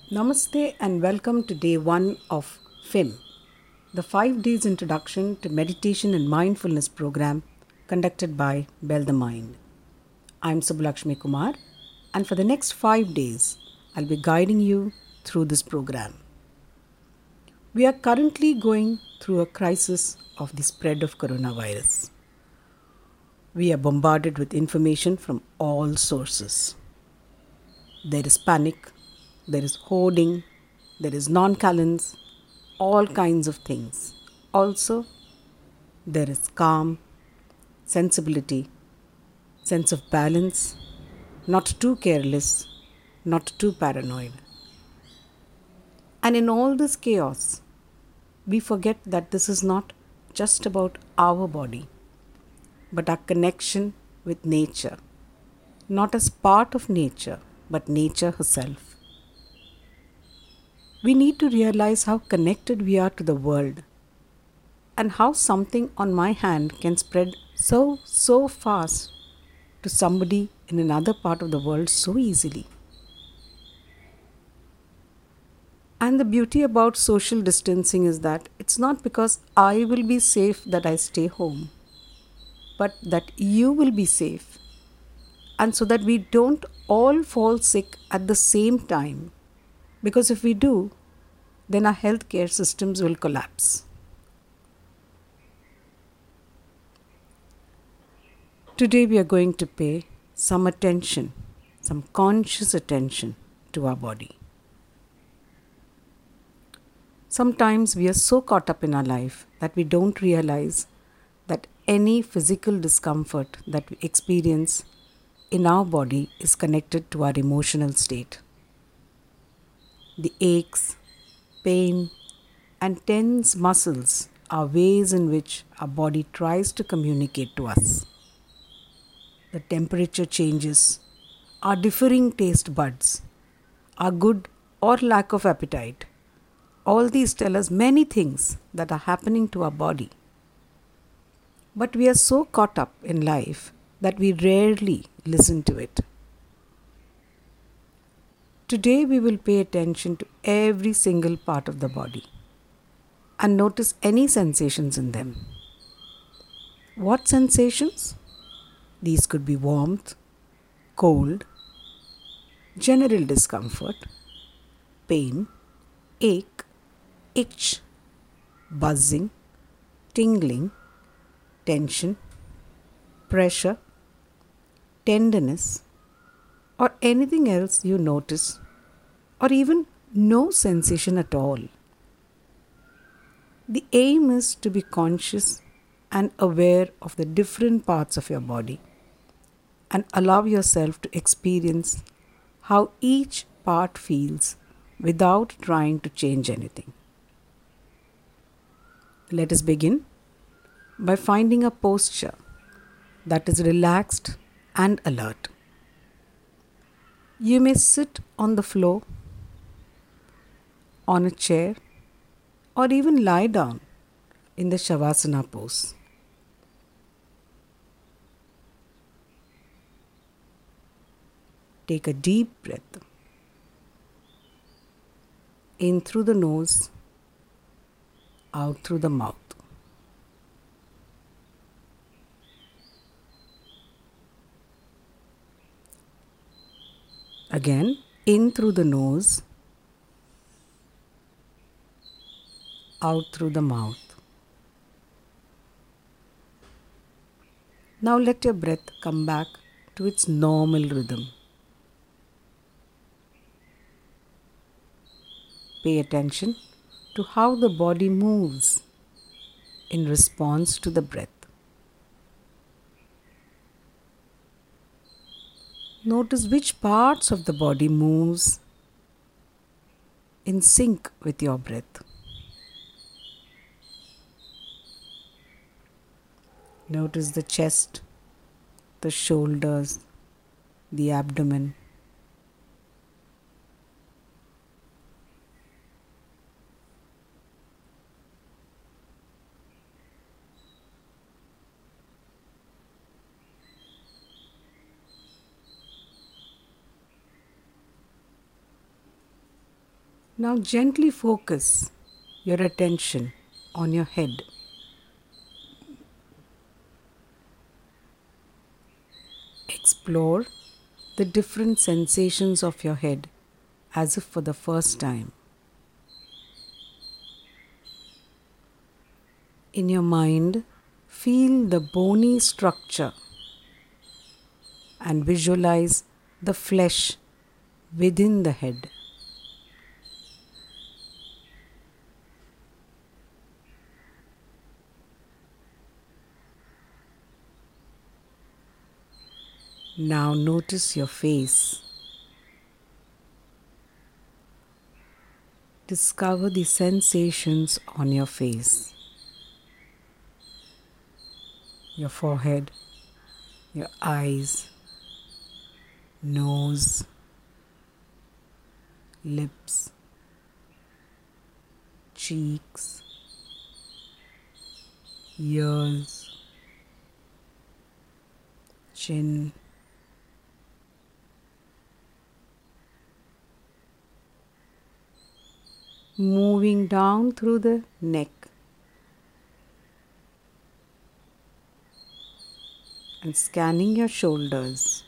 Namaste and welcome to day 1 of FIM, the 5 days introduction to meditation and mindfulness program conducted by Bell the Mind. I'm Subbalakshmi Kumar, and for the next 5 days, I'll be guiding you through this program. We are currently going through a crisis of the spread of coronavirus. We are bombarded with information from all sources. There is panic, there is hoarding, there is nonchalance, all kinds of things. Also, there is calm, sensibility, sense of balance, not too careless, not too paranoid. And in all this chaos, we forget that this is not just about our body, but our connection with nature, not as part of nature, but nature herself. We need to realize how connected we are to the world and how something on my hand can spread so fast to somebody in another part of the world so easily. And the beauty about social distancing is that it's not because I will be safe that I stay home, but that you will be safe. And so that we don't all fall sick at the same time. Because if we do, then our healthcare systems will collapse. Today we are going to pay some attention, some conscious attention to our body. Sometimes we are so caught up in our life that we don't realize that any physical discomfort that we experience in our body is connected to our emotional state. The aches, pain, and tense muscles are ways in which our body tries to communicate to us. The temperature changes, our differing taste buds, our good or lack of appetite. All these tell us many things that are happening to our body. But we are so caught up in life that we rarely listen to it. Today we will pay attention to every single part of the body and notice any sensations in them. What sensations? These could be warmth, cold, general discomfort, pain, ache, itch, buzzing, tingling, tension, pressure, tenderness, or anything else you notice, or even no sensation at all. The aim is to be conscious and aware of the different parts of your body and allow yourself to experience how each part feels without trying to change anything. Let us begin by finding a posture that is relaxed and alert. You may sit on the floor, on a chair, or even lie down in the Shavasana pose. Take a deep breath in through the nose, out through the mouth. Again, in through the nose, out through the mouth. Now let your breath come back to its normal rhythm. Pay attention to how the body moves in response to the breath. Notice which parts of the body moves in sync with your breath. Notice the chest, the shoulders, the abdomen. Now gently focus your attention on your head. Explore the different sensations of your head as if for the first time. In your mind, feel the bony structure and visualize the flesh within the head. Now notice your face. Discover the sensations on your face. Your forehead, your eyes, nose, lips, cheeks, ears, chin, moving down through the neck and scanning your shoulders.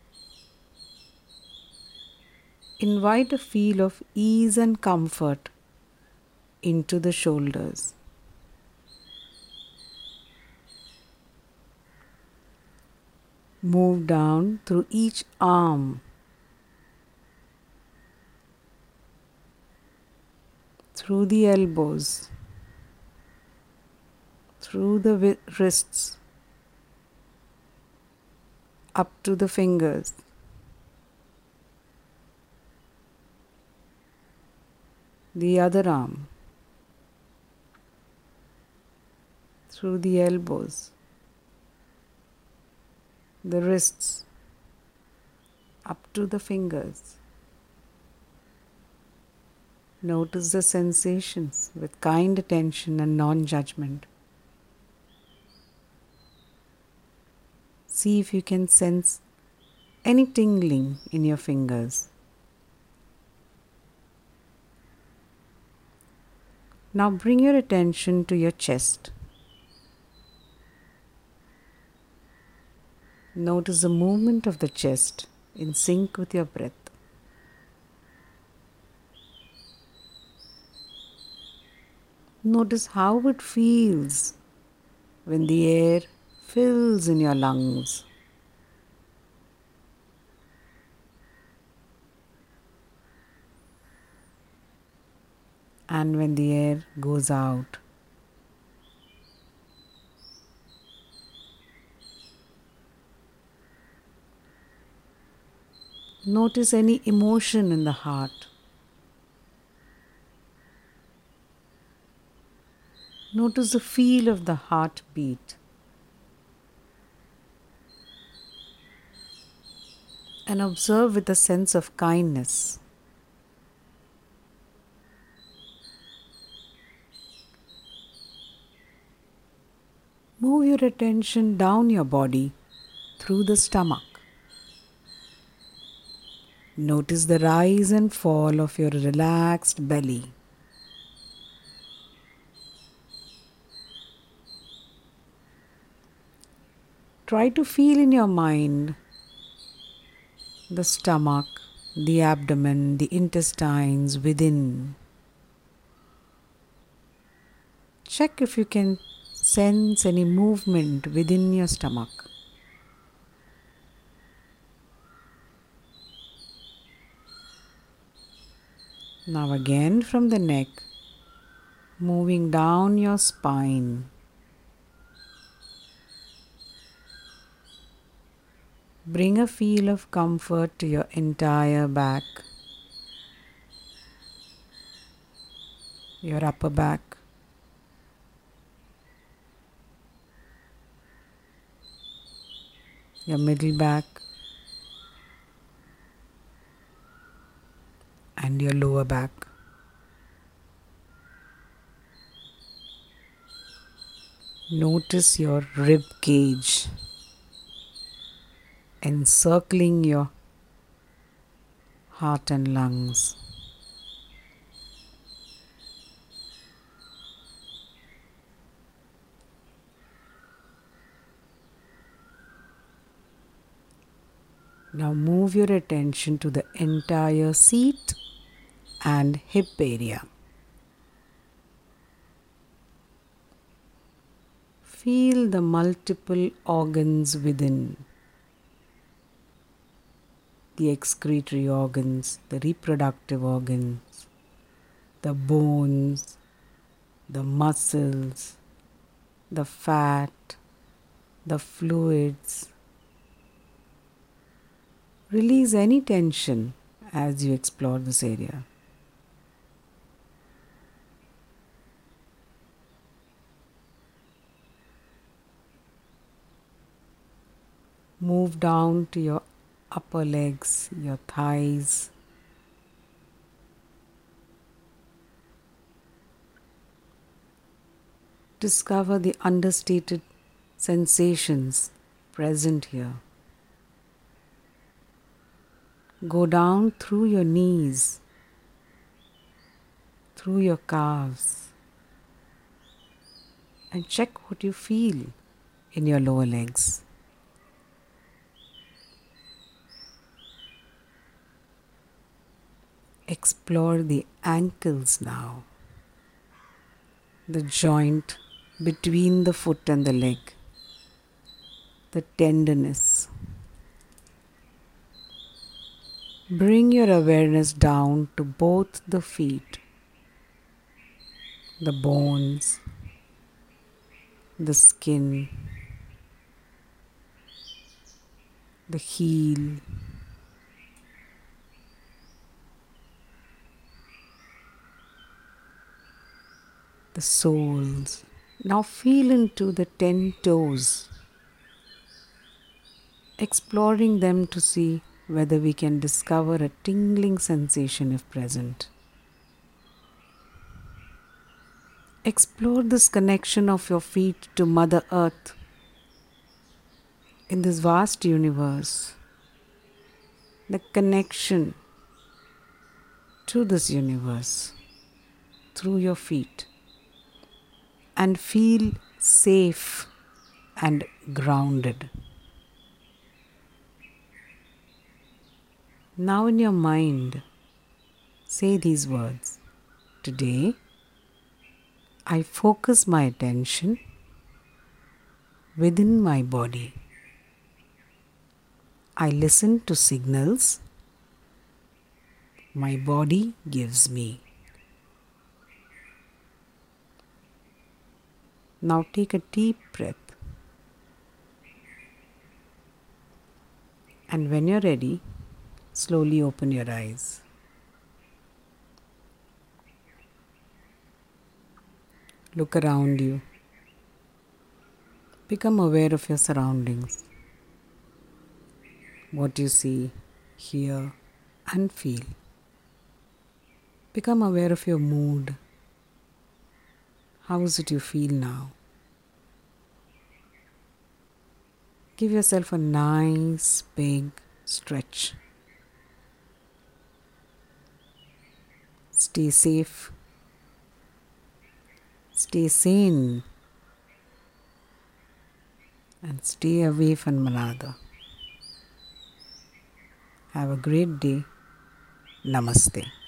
Invite a feel of ease and comfort into the shoulders. Move down through each arm, through the elbows, through the wrists, up to the fingers. The other arm, through the elbows, the wrists, up to the fingers. Notice the sensations with kind attention and non-judgment. See if you can sense any tingling in your fingers. Now bring your attention to your chest. Notice the movement of the chest in sync with your breath. Notice how it feels when the air fills in your lungs. And when the air goes out. Notice any emotion in the heart. Notice the feel of the heartbeat. And observe with a sense of kindness. Move your attention down your body through the stomach. Notice the rise and fall of your relaxed belly. Try to feel in your mind the stomach, the abdomen, the intestines within. Check if you can sense any movement within your stomach. Now again from the neck, moving down your spine. Bring a feel of comfort to your entire back, your upper back, your middle back, and your lower back. Notice your rib cage encircling your heart and lungs. Now move your attention to the entire seat and hip area. Feel the multiple organs within. The excretory organs, the reproductive organs, the bones, the muscles, the fat, the fluids. Release any tension as you explore this area. Move down to your upper legs, your thighs. Discover the understated sensations present here. Go down through your knees, through your calves, and check what you feel in your lower legs. Explore the ankles now, the joint between the foot and the leg, the tenderness. Bring your awareness down to both the feet, the bones, the skin, the heel, the soles. Now feel into the 10 toes, exploring them to see whether we can discover a tingling sensation if present. Explore this connection of your feet to Mother Earth in this vast universe, the connection to this universe through your feet, and feel safe and grounded. Now in your mind, say these words. Today, I focus my attention within my body. I listen to signals my body gives me. Now take a deep breath. And when you're ready, slowly open your eyes. Look around you. Become aware of your surroundings. What you see, hear, and feel. Become aware of your mood. How is it you feel now? Give yourself a nice big stretch. Stay safe. Stay sane. And stay away from another. Have a great day. Namaste.